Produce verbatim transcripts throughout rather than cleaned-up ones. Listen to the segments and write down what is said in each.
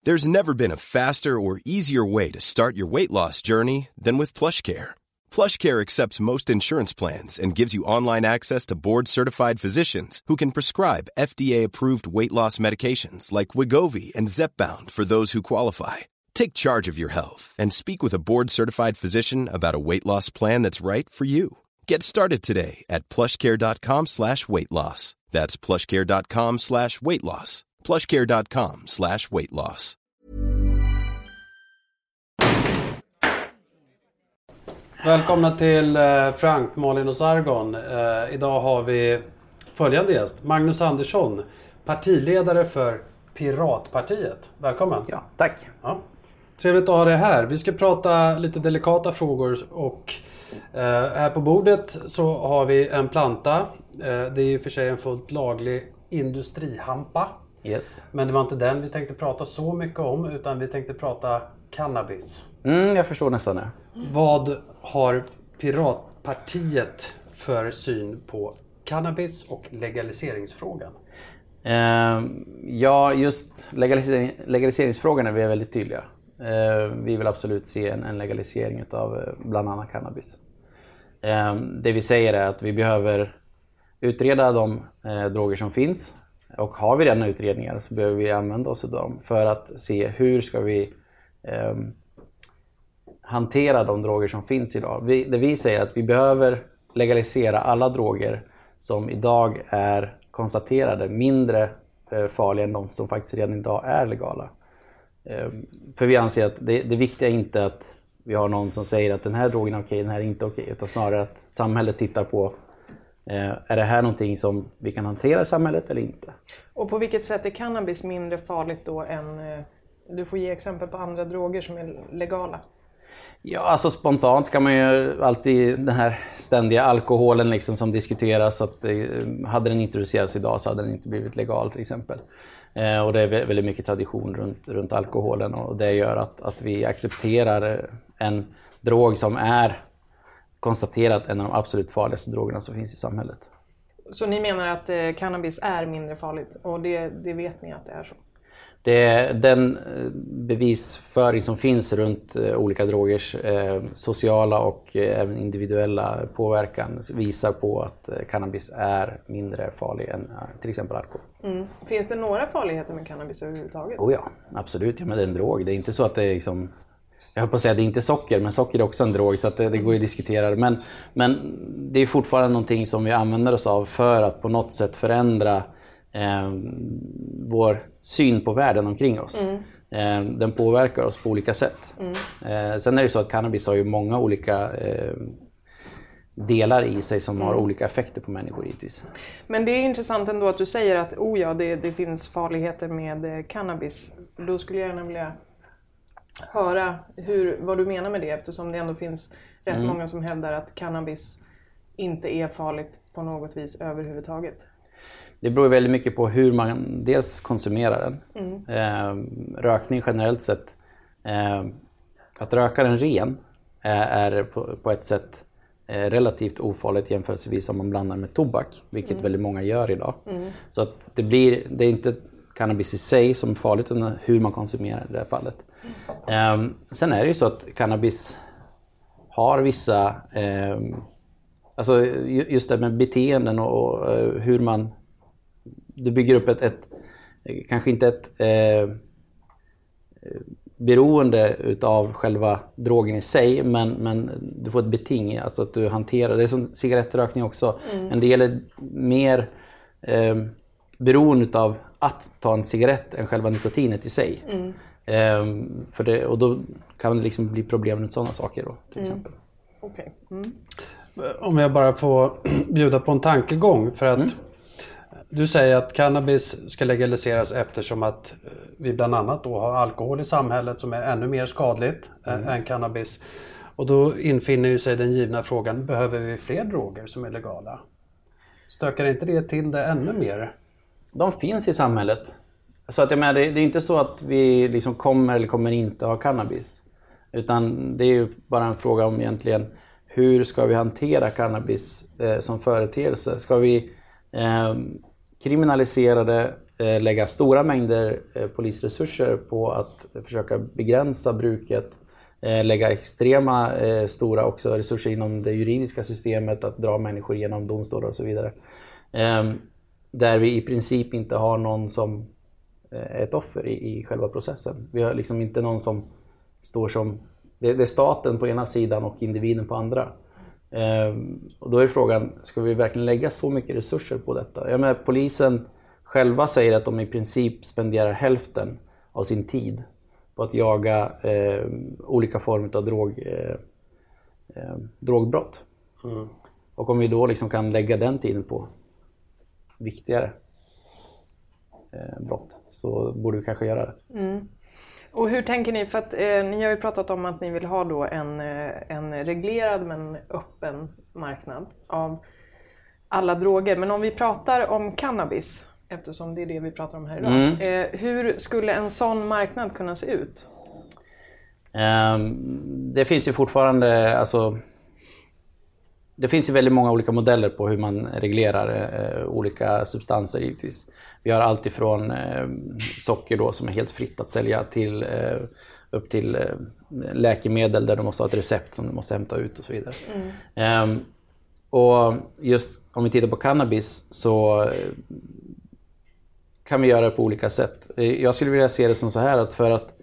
There's never been a faster or easier way to start your weight loss journey than with PlushCare. PlushCare accepts most insurance plans and gives you online access to board-certified physicians who can prescribe F D A-approved weight loss medications like Wegovy and Zepbound for those who qualify. Take charge of your health and speak with a board-certified physician about a weight loss plan that's right for you. Get started today at plushcare.com slash weight loss. That's plushcare.com slash weight loss. plushcare.com slash weight loss. Välkomna till Frank, Malin och Sargon. Uh, idag har vi följande gäst. Magnus Andersson, partiledare för Piratpartiet. Välkommen. Ja, tack. Ja. Trevligt att ha dig här. Vi ska prata lite delikata frågor och uh, här på bordet så har vi en planta. Uh, det är ju för sig en fullt laglig industrihampa. Yes. Men det var inte den vi tänkte prata så mycket om, utan vi tänkte prata cannabis. Mm, jag förstår nästan det. Vad har Piratpartiet för syn på cannabis och legaliseringsfrågan? Eh, ja, just legalisering, legaliseringsfrågan är vi väldigt tydliga. Eh, vi vill absolut se en, en legalisering av bland annat cannabis. Eh, det vi säger är att vi behöver utreda de eh, droger som finns. Och har vi redan utredningar så behöver vi använda oss av dem för att se hur ska vi eh, hantera de droger som finns idag. Vi, det vi säger är att vi behöver legalisera alla droger som idag är konstaterade mindre eh, farliga än de som faktiskt redan idag är legala. Eh, för vi anser att det, det viktiga är inte att vi har någon som säger att den här drogen är okej, den här är inte okej, utan snarare att samhället tittar på eh, är det här någonting som vi kan hantera i samhället eller inte. Och på vilket sätt är cannabis mindre farligt då än, eh, du får ge exempel på andra droger som är legala? Ja, alltså spontant kan man ju alltid den här ständiga alkoholen liksom som diskuteras, att eh, hade den introducerats idag så hade den inte blivit legal till exempel. Eh, och det är väldigt mycket tradition runt, runt alkoholen, och det gör att, att vi accepterar en drog som är konstaterat en av de absolut farligaste drogerna som finns i samhället. Så ni menar att eh, cannabis är mindre farligt, och det, det vet ni att det är så? Det är den bevisföring som finns runt olika drogers eh, sociala och eh, även individuella påverkan visar på att eh, cannabis är mindre farlig än eh, till exempel alkohol. Mm. Finns det några farligheter med cannabis överhuvudtaget? Oh ja, absolut. Ja, men det är en drog. Det är inte så att det är liksom... Jag höll på att säga att det är inte socker, men socker är också en drog, så att det, det går ju att diskutera. Men, men det är fortfarande någonting som vi använder oss av för att på något sätt förändra Eh, vår syn på världen omkring oss. Mm. Eh, den påverkar oss på olika sätt. Mm. Eh, sen är det så att cannabis har ju många olika eh, delar i sig som mm. har olika effekter på människor givetvis. Men det är intressant ändå att du säger att oh ja, det, det finns farligheter med cannabis. Då skulle jag gärna vilja höra hur, vad du menar med det, eftersom det ändå finns rätt mm. många som hävdar att cannabis inte är farligt på något vis överhuvudtaget. Det beror väldigt mycket på hur man dels konsumerar den. Mm. Eh, rökning generellt sett. Eh, att röka den ren eh, är på, på ett sätt eh, relativt ofarligt jämförelsevis om man blandar med tobak. Vilket mm. väldigt många gör idag. Mm. Så att det, blir, det är inte cannabis i sig som är farligt, utan hur man konsumerar i det här fallet. Mm. Eh, sen är det ju så att cannabis har vissa... Eh, alltså just det med beteenden och, och hur man... Du bygger upp ett, ett kanske inte ett eh, beroende utav själva drogen i sig, men, men du får ett beting, alltså att du hanterar, det är som cigarettrökning också. Mm. En del är mer eh, beroende av att ta en cigarett än själva nikotinet i sig. Mm. Eh, för det, och då kan det liksom bli problem med sådana saker då, till mm. exempel. Okay. Mm. Om jag bara får bjuda på en tankegång, för att mm. du säger att cannabis ska legaliseras eftersom att vi bland annat då har alkohol i samhället som är ännu mer skadligt mm. än cannabis. Och då infinner ju sig den givna frågan, behöver vi fler droger som är legala? Stökar inte det till det ännu mer? De finns i samhället. Så att jag menar, det, det är inte så att vi liksom kommer eller kommer inte ha cannabis. Utan det är ju bara en fråga om egentligen hur ska vi hantera cannabis eh, som företeelse? Ska vi eh, kriminalisera det eh, lägga stora mängder eh, polisresurser på att försöka begränsa bruket, eh, lägga extrema eh, stora också resurser inom det juridiska systemet, att dra människor genom domstolar och så vidare. Eh, där vi i princip inte har någon som är ett offer i, i själva processen. Vi har liksom inte någon som står som... Det, det är staten på ena sidan och individen på andra. Eh, och då är frågan, ska vi verkligen lägga så mycket resurser på detta? Jag menar, polisen själva säger att de i princip spenderar hälften av sin tid på att jaga eh, olika former av drog, eh, eh, drogbrott. Mm. Och om vi då liksom kan lägga den tiden på viktigare brott, så borde vi kanske göra det. Mm. Och hur tänker ni? För att eh, ni har ju pratat om att ni vill ha då en, en reglerad men öppen marknad av alla droger. Men om vi pratar om cannabis, eftersom det är det vi pratar om här idag. Mm. Eh, hur skulle en sån marknad kunna se ut? Um, det finns ju fortfarande, alltså det finns ju väldigt många olika modeller på hur man reglerar eh, olika substanser givetvis. Vi har allt ifrån eh, socker då som är helt fritt att sälja till eh, upp till eh, läkemedel där du måste ha ett recept som du måste hämta ut och så vidare. Mm. Eh, och just om vi tittar på cannabis så eh, kan vi göra det på olika sätt. Jag skulle vilja se det som så här att för att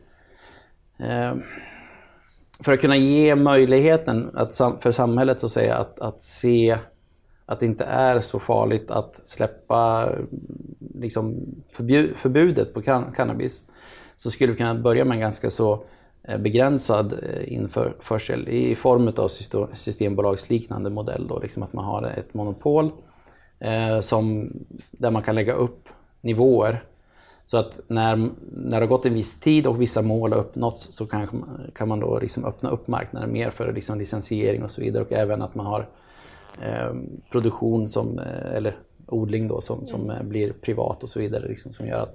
eh, För att kunna ge möjligheten att, för samhället så att säga, att, att se att det inte är så farligt att släppa liksom förbjud, förbudet på can, cannabis, så skulle vi kunna börja med en ganska så begränsad införsel i form av systembolagsliknande modell. Då, liksom att man har ett monopol eh, som, där man kan lägga upp nivåer. Så att när, när det har gått en viss tid och vissa mål har uppnåtts, så kan, kan man då liksom öppna upp marknaden mer för liksom licensiering och så vidare. Och även att man har eh, produktion som, eller odling då, som, som mm. blir privat och så vidare. Liksom, som gör att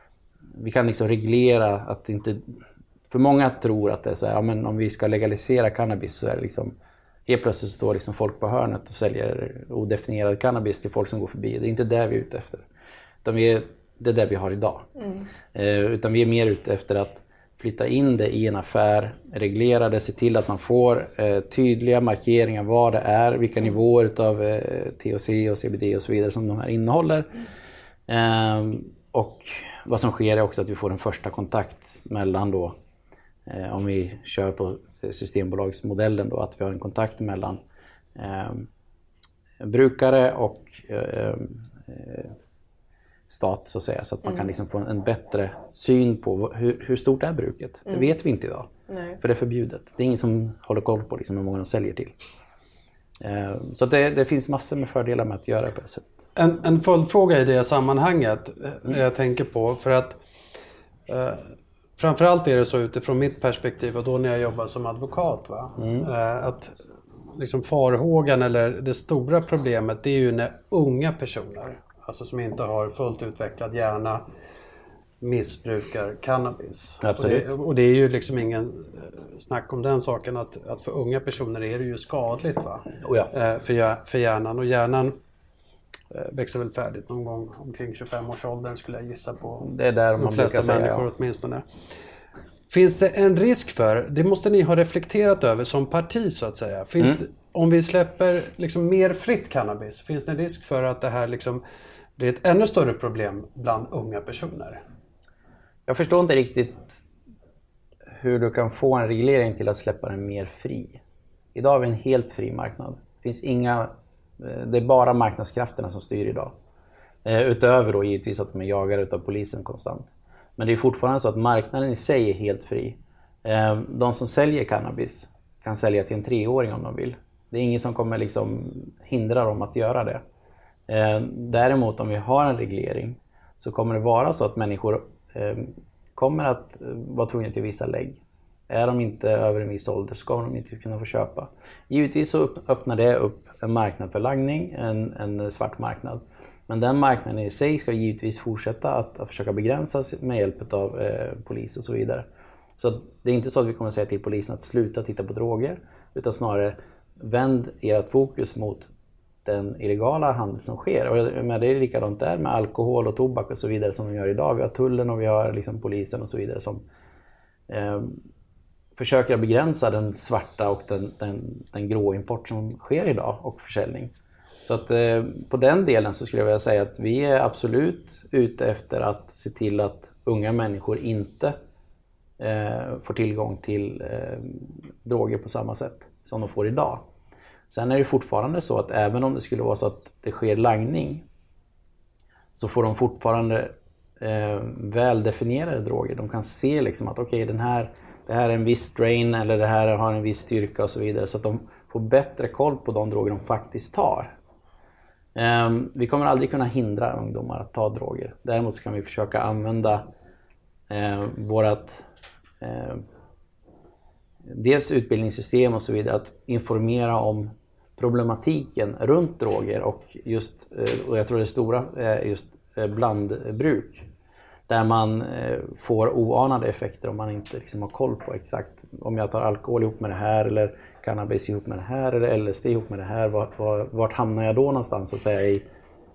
vi kan liksom reglera att inte... För många tror att det är så här, ja, men om vi ska legalisera cannabis så är det liksom... Helt plötsligt står liksom folk på hörnet och säljer odefinierad cannabis till folk som går förbi. Det är inte det vi är ute efter. Utan vi är... Det är det vi har idag. Mm. Eh, utan vi är mer ute efter att flytta in det i en affär, reglera det, se till att man får eh, tydliga markeringar vad det är, vilka mm. nivåer av eh, T H C och C B D och så vidare som de här innehåller. Mm. Eh, och vad som sker är också att vi får en första kontakt mellan då, eh, om vi kör på systembolagsmodellen då, att vi har en kontakt mellan eh, brukare och eh, eh, stat så att säga, så att man mm. kan liksom få en bättre syn på hur, hur stort är bruket. Mm. Det vet vi inte idag. Nej. För det är förbjudet. Det är ingen som håller koll på liksom hur många de säljer till. Eh, så det, det finns massor med fördelar med att göra det på det sättet. En, en följdfråga i det sammanhanget mm. jag tänker på, för att eh, framförallt är det så utifrån mitt perspektiv och då när jag jobbar som advokat, va? Mm. Eh, att liksom farhågan eller det stora problemet, det är ju när unga personer, alltså som inte har fullt utvecklad hjärna, missbrukar cannabis. Absolut. Och det, och det är ju liksom ingen snack om den saken att, att för unga personer är det ju skadligt, va? Oh ja. för, för hjärnan. Och hjärnan växer väl färdigt någon gång omkring tjugofem års åldern skulle jag gissa på. Det är där de man flesta säga, människor ja. åtminstone. Finns det en risk för, det måste ni ha reflekterat över som parti så att säga. Finns mm. det, om vi släpper liksom mer fritt cannabis, finns det en risk för att det här liksom, det är ett ännu större problem bland unga personer? Jag förstår inte riktigt hur du kan få en reglering till att släppa den mer fri. Idag har vi en helt fri marknad. Det finns inga, det är bara marknadskrafterna som styr idag. Utöver då givetvis att de är jagade av polisen konstant. Men det är fortfarande så att marknaden i sig är helt fri. De som säljer cannabis kan sälja till en treåring om de vill. Det är ingen som kommer liksom hindra dem att göra det. Däremot om vi har en reglering så kommer det vara så att människor kommer att vara tvungna till vissa lägg. Är de inte över en viss ålder så kommer de inte kunna få köpa. Givetvis så öppnar det upp en marknad för langning, en, en svart marknad. Men den marknaden i sig ska givetvis fortsätta att, att försöka begränsas med hjälp av eh, polis och så vidare. Så det är inte så att vi kommer att säga till polisen att sluta titta på droger, utan snarare vänd ert fokus mot den illegala handel som sker. Och men det är likadant där med alkohol och tobak och så vidare som de gör idag. Vi har tullen och vi har liksom polisen och så vidare som eh, försöker begränsa den svarta och den, den, den grå import som sker idag och försäljning. Så att eh, på den delen så skulle jag vilja säga att vi är absolut ute efter att se till att unga människor inte eh, får tillgång till eh, droger på samma sätt som de får idag. Sen är det fortfarande så att även om det skulle vara så att det sker langning så får de fortfarande eh, väldefinierade droger. De kan se liksom att okej, okay, den här, det här är en viss strain eller det här har en viss styrka och så vidare. Så att de får bättre koll på de droger de faktiskt tar. Eh, vi kommer aldrig kunna hindra ungdomar att ta droger. Däremot så kan vi försöka använda eh, vårat... Eh, dels utbildningssystem och så vidare, att informera om problematiken runt droger och just, och jag tror det stora är just blandbruk. Där man får oanade effekter om man inte liksom har koll på exakt om jag tar alkohol ihop med det här eller cannabis ihop med det här eller L S D ihop med det här. Vart, vart, vart hamnar jag då någonstans så att säga i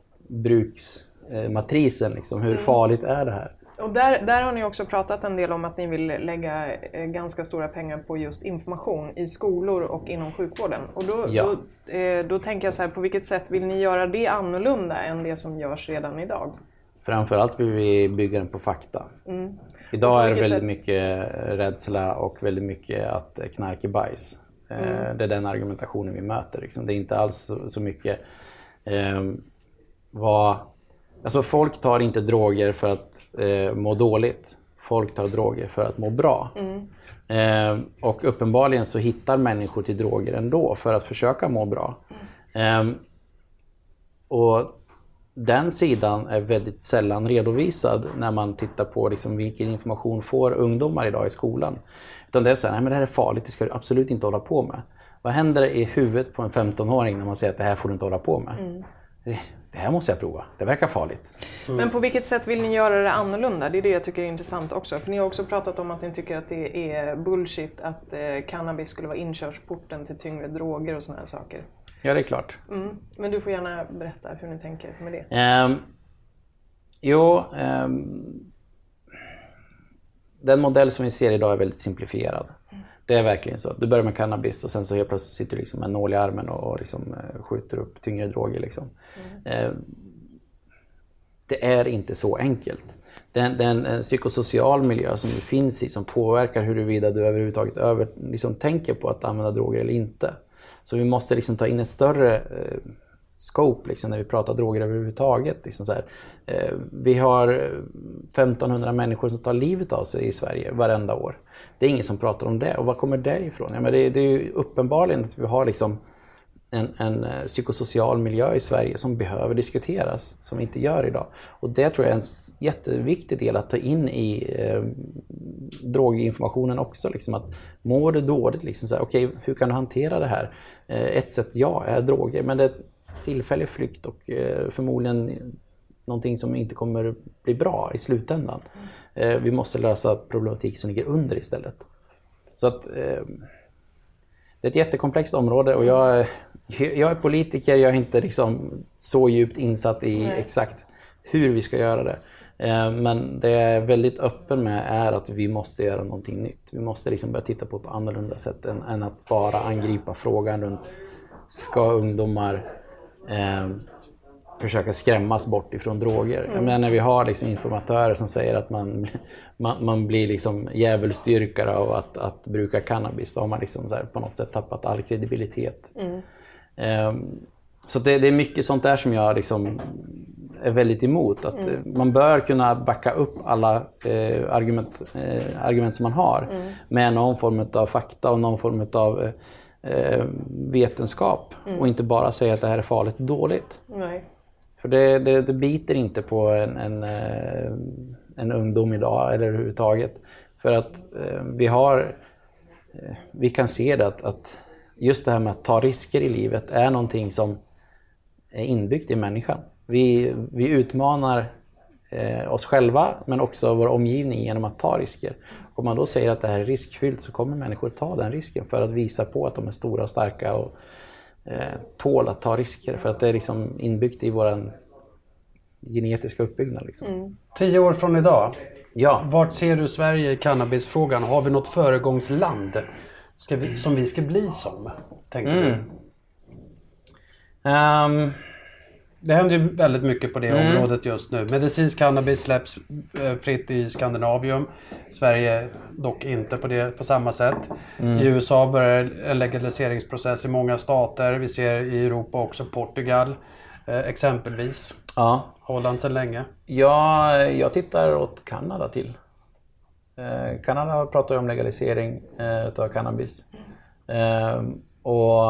bruksmatrisen? Liksom, hur farligt är det här? Och där, där har ni också pratat en del om att ni vill lägga ganska stora pengar på just information i skolor och inom sjukvården. Och då, ja. då, eh, då tänker jag så här, på vilket sätt vill ni göra det annorlunda än det som görs redan idag? Framförallt vill vi bygga den på fakta. Mm. Idag är det väldigt sätt? mycket rädsla och väldigt mycket att knark är bajs. Mm. Det är den argumentationen vi möter. Liksom. Det är inte alls så, så mycket eh, vad... Alltså folk tar inte droger för att eh, må dåligt. Folk tar droger för att må bra. Mm. Eh, och uppenbarligen så hittar människor till droger ändå för att försöka må bra. Mm. Eh, och den sidan är väldigt sällan redovisad när man tittar på liksom, vilken information får ungdomar idag i skolan. Utan det är så här, nej men det här är farligt, det ska du absolut inte hålla på med. Vad händer i huvudet på en femtonåring när man säger att det här får du inte hålla på med? Mm. Det här måste jag prova. Det verkar farligt. Mm. Men på vilket sätt vill ni göra det annorlunda? Det är det jag tycker är intressant också. För ni har också pratat om att ni tycker att det är bullshit att eh, cannabis skulle vara inkörsporten till tyngre droger och såna här saker. Ja, det är klart. Mm. Men du får gärna berätta hur ni tänker med det. Um, jo, um, den modell som vi ser idag är väldigt simplifierad. Mm. Det är verkligen så. Du börjar med cannabis och sen så helt plötsligt sitter du liksom med en nål i armen och liksom skjuter upp tyngre droger. Liksom. Mm. Det är inte så enkelt. Det är en psykosocial miljö som du finns i som påverkar huruvida du överhuvudtaget över, liksom, tänker på att använda droger eller inte. Så vi måste liksom ta in ett större eh, scope liksom, när vi pratar droger överhuvudtaget. Liksom så här. Eh, vi har femtonhundra människor som tar livet av sig i Sverige varenda år. Det är ingen som pratar om det. Och var kommer det ifrån? Ja, men det, det är ju uppenbarligen att vi har liksom en, en psykosocial miljö i Sverige som behöver diskuteras, som vi inte gör idag. Och det tror jag är en jätteviktig del att ta in i eh, droginformationen också. Liksom att mår du dåligt, liksom så här, okej, hur kan du hantera det här? Eh, ett sätt, ja, är droger, men det är tillfällig flykt och eh, förmodligen någonting som inte kommer bli bra i slutändan. Eh, vi måste lösa problematik som ligger under istället. Så att eh, det är ett jättekomplext område och jag, jag är politiker, jag är inte liksom så djupt insatt i Nej. exakt hur vi ska göra det. Eh, men det jag är väldigt öppen med är att vi måste göra någonting nytt. Vi måste liksom börja titta på ett annorlunda sätt än, än att bara angripa frågan runt ska ungdomar eh, försöka skrämmas bort ifrån droger. Mm. Jag menar, när vi har liksom informatörer som säger att man, man, man blir liksom djävulsdyrkare av att, att bruka cannabis, då har man liksom så här på något sätt tappat all kredibilitet. Mm. Um, så det, det är mycket sånt där som jag liksom är väldigt emot. Att mm. man bör kunna backa upp alla eh, argument, eh, argument som man har mm. med någon form av fakta och någon form av eh, vetenskap. Mm. Och inte bara säga att det här är farligt och dåligt. Nej. För det, det, det biter inte på en, en, en ungdom idag eller överhuvudtaget. För att eh, vi har, eh, vi kan se det att, att just det här med att ta risker i livet är någonting som är inbyggt i människan. Vi, vi utmanar eh, oss själva men också vår omgivning genom att ta risker. Om man då säger att det här är riskfyllt så kommer människor ta den risken för att visa på att de är stora och starka och eh, tål att ta risker för att det är liksom inbyggt i våran genetiska uppbyggnad. Liksom. Mm. Tio år från idag, ja. Vart ser du Sverige i cannabisfrågan? Har vi något föregångsland ska vi, som vi ska bli som, tänker mm. du? Um, det händer ju väldigt mycket på det mm. området just nu. Medicinsk cannabis släpps eh, fritt i Skandinavium. Sverige dock inte på det på samma sätt. Mm. I U S A börjar en legaliseringsprocess i många stater. Vi ser i Europa också Portugal eh, exempelvis. Ja. Holland sedan länge. Ja, jag tittar åt Kanada till. Eh, Kanada pratar om legalisering eh, av cannabis. Eh, och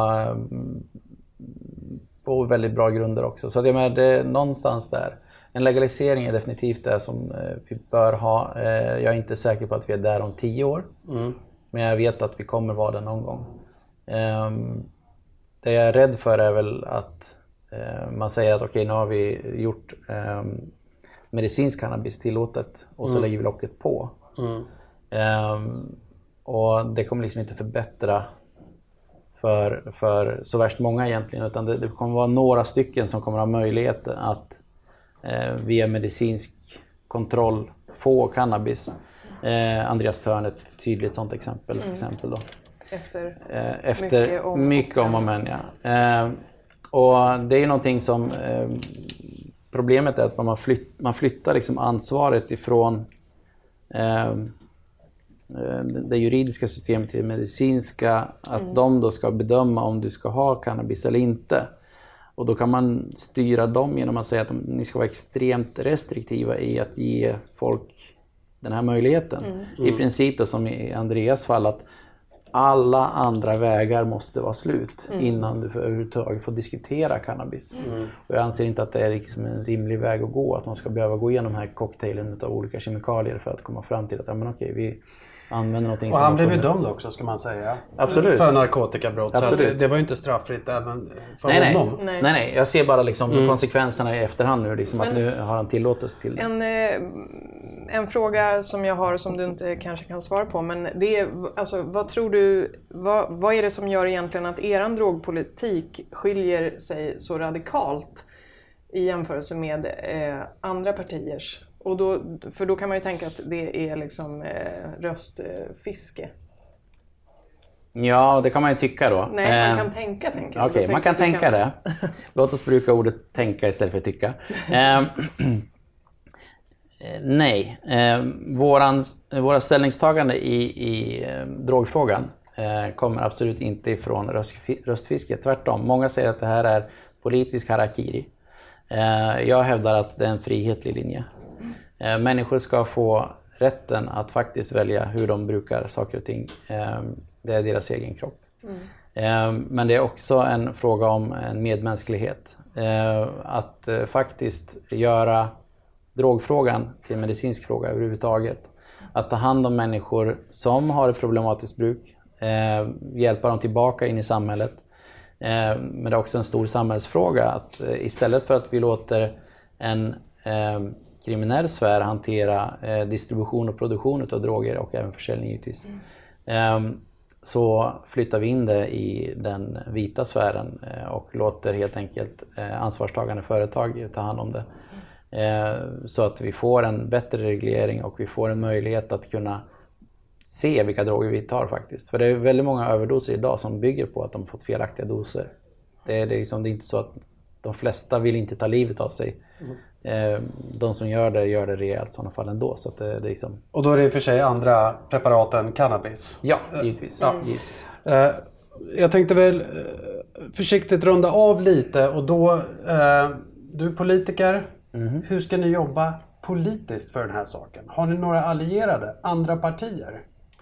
på väldigt bra grunder också. Så det är med, någonstans där. En legalisering är definitivt det som eh, vi bör ha. Eh, jag är inte säker på att vi är där om tio år. Mm. Men jag vet att vi kommer vara där någon gång. Eh, det jag är rädd för är väl att eh, man säger att okej, okay, nu har vi gjort eh, medicinsk cannabis tillåtet och så mm. lägger vi locket på. Mm. Eh, och det kommer liksom inte förbättra För, för så värst många egentligen, utan det, det kommer vara några stycken som kommer ha möjlighet att eh, via medicinsk kontroll få cannabis. Eh, Andreas Törn är ett tydligt sånt exempel. Mm. exempel då. Efter, eh, efter mycket om, mycket om och men. Ja. Eh, och det är ju någonting som eh, problemet är att man, flytt, man flyttar liksom ansvaret ifrån eh, det juridiska systemet till det medicinska, att mm. de då ska bedöma om du ska ha cannabis eller inte. Och då kan man styra dem genom att säga att de, ni ska vara extremt restriktiva i att ge folk den här möjligheten. Mm. Mm. I princip då, som i Andreas fall, att alla andra vägar måste vara slut mm. innan du överhuvudtaget får diskutera cannabis. Mm. Och jag anser inte att det är liksom en rimlig väg att gå, att man ska behöva gå igenom den här cocktailen av olika kemikalier för att komma fram till att ja, men okej, vi använder någonting och som han blev ju dömd också, ska man säga. Absolut. För narkotikabrott. Absolut. Så det, det var ju inte straffritt även för nej, honom. Nej. nej, nej. Jag ser bara liksom mm. konsekvenserna i efterhand nu. Liksom, att nu har han tillåtelse till det. En, en fråga som jag har som du inte kanske kan svara på. Men det är, alltså, vad tror du, vad, vad är det som gör egentligen att eran drogpolitik skiljer sig så radikalt i jämförelse med eh, andra partiers? Och då, för då kan man ju tänka att det är liksom eh, röstfiske. Ja, det kan man ju tycka då. Nej, man kan eh, tänka, tänker jag. Okej, okay, man kan tänka kan... det. Låt oss bruka ordet tänka istället för tycka. eh, nej, eh, våran, våra ställningstagande i, i eh, drogfrågan eh, kommer absolut inte ifrån röst, röstfiske. Tvärtom, många säger att det här är politisk harakiri. Eh, jag hävdar att det är en frihetlig linje. Människor ska få rätten att faktiskt välja hur de brukar saker och ting. Det är deras egen kropp. Mm. Men det är också en fråga om en medmänsklighet. Att faktiskt göra drogfrågan till en medicinsk fråga överhuvudtaget. Att ta hand om människor som har ett problematiskt bruk. Hjälpa dem tillbaka in i samhället. Men det är också en stor samhällsfråga. Att istället för att vi låter en kriminell sfär hantera eh, distribution och produktion av droger och även försäljning givetvis. Mm. Eh, så flyttar vi in det i den vita sfären eh, och låter helt enkelt eh, ansvarstagande företag ta hand om det. Eh, så att vi får en bättre reglering och vi får en möjlighet att kunna se vilka droger vi tar faktiskt. För det är väldigt många överdoser idag som bygger på att de fått felaktiga doser. Det är, det är, liksom, det är inte så att de flesta vill inte ta livet av sig. Mm. De som gör det gör det rejält i sådana fall ändå. Så att det, det är liksom... Och då är det i och för sig andra preparat än cannabis? Ja, givetvis. Ja. givetvis. Jag tänkte väl försiktigt runda av lite. Och då, du är politiker. Mm. Hur ska ni jobba politiskt för den här saken? Har ni några allierade, andra partier?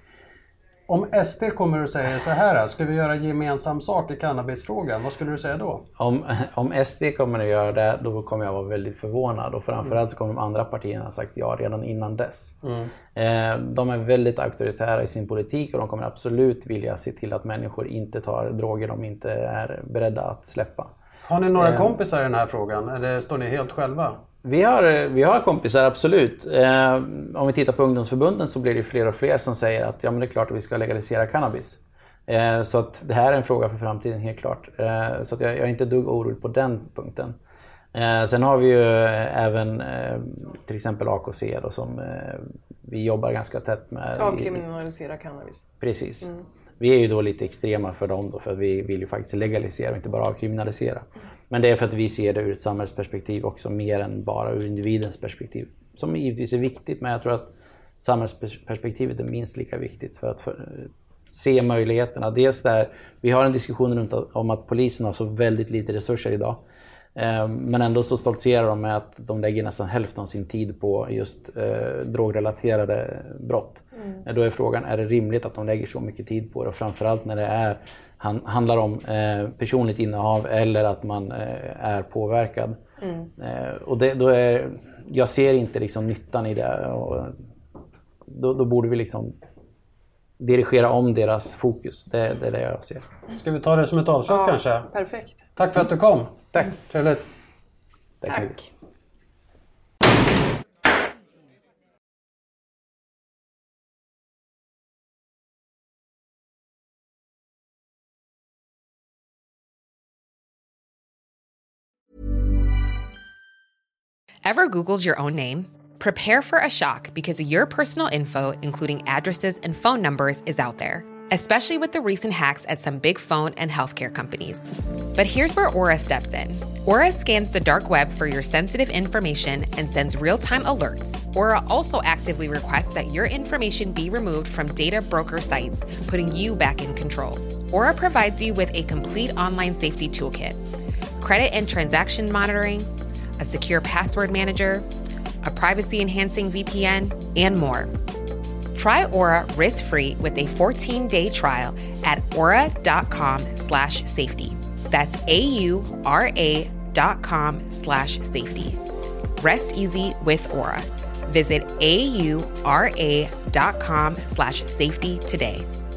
Om S D kommer att säga så här, ska vi göra gemensam sak i cannabisfrågan? Vad skulle du säga då? Om, om S D kommer att göra det, då kommer jag vara väldigt förvånad. Och framförallt så kommer de andra partierna ha sagt ja redan innan dess. Mm. Eh, de är väldigt auktoritära i sin politik och de kommer absolut vilja se till att människor inte tar droger de inte är beredda att släppa. Har ni några eh, kompisar i den här frågan? Eller står ni helt själva? Vi har, vi har kompisar, absolut. Eh, om vi tittar på ungdomsförbunden så blir det fler och fler som säger att ja, men det är klart att vi ska legalisera cannabis. Eh, så att det här är en fråga för framtiden helt klart. Eh, så att jag, jag är inte dugg orolig på den punkten. Eh, sen har vi ju även eh, till exempel A K C då, som eh, vi jobbar ganska tätt med. Avkriminalisera cannabis. Precis. Mm. Vi är ju då lite extrema för dem då, för att vi vill ju faktiskt legalisera och inte bara avkriminalisera. Mm. Men det är för att vi ser det ur ett samhällsperspektiv också, mer än bara ur individens perspektiv. Som givetvis är viktigt, men jag tror att samhällsperspektivet är minst lika viktigt för att för, se möjligheterna. Dels där vi har en diskussion runt om att polisen har så väldigt lite resurser idag. Men ändå så stoltserar de med att de lägger nästan hälften av sin tid på just eh, drogrelaterade brott. Mm. Då är frågan, är det rimligt att de lägger så mycket tid på det? Och framförallt när det är, han, handlar om eh, personligt innehav eller att man eh, är påverkad. Mm. Eh, och det, då är, jag ser inte liksom nyttan i det. Och då, då borde vi liksom dirigera om deras fokus. Det, det är det jag ser. Ska vi ta det som ett avslut ja, kanske? Perfekt. Tack för att du kom. Tack. Trevligt. Tack så mycket. Ever Googled your own name? Prepare for a shock because your personal info, including addresses and phone numbers, is out there, especially with the recent hacks at some big phone and healthcare companies. But here's where Aura steps in. Aura scans the dark web for your sensitive information and sends real-time alerts. Aura also actively requests that your information be removed from data broker sites, putting you back in control. Aura provides you with a complete online safety toolkit, credit and transaction monitoring, a secure password manager, a privacy-enhancing V P N, and more. Try Aura risk-free with a fourteen-day trial at aura.com slash safety. That's A-U-R-A dot com slash safety. Rest easy with Aura. Visit A-U-R-A dot com slash safety today.